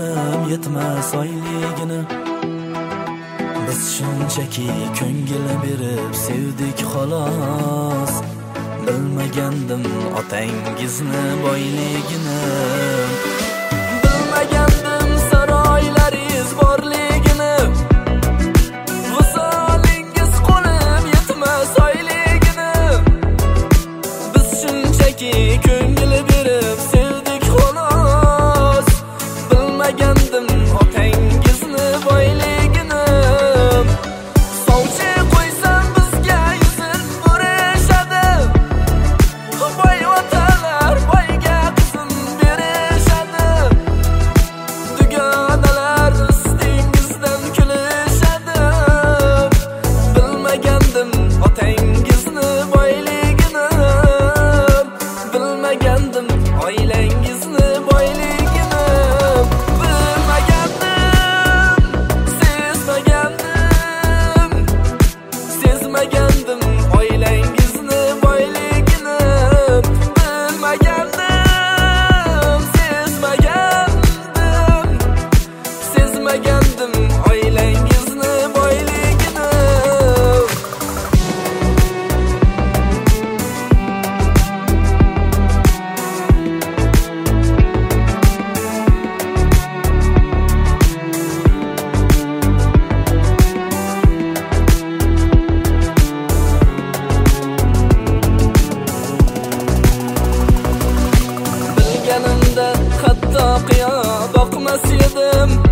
qo'lim yetmas oyligini. Biz shunchaki ko'ngil berib sevdik xolos. Bilmagandim otangizni boyligini. Bilmagandim saroylaringiz borligini. Visolingiz qo'lim yetmas oyligini. Biz shunchaki ko'ngil berib sevdik xolos. Bilmagandim otangizni boyligini. Sovchi qo'ysam bizga yuzin burishadi. Boy otalar boyga qizin berishadi. Dugonalar ustingizdan kulishadi. Bilmagandim otangizni boyligini. Bilmagandim oilangizni boyligini. Sezmagandim oilangizni boyligini. Sezmagandim oilangizni boyligini. Bilganimda hatto qiyo boqmas edim.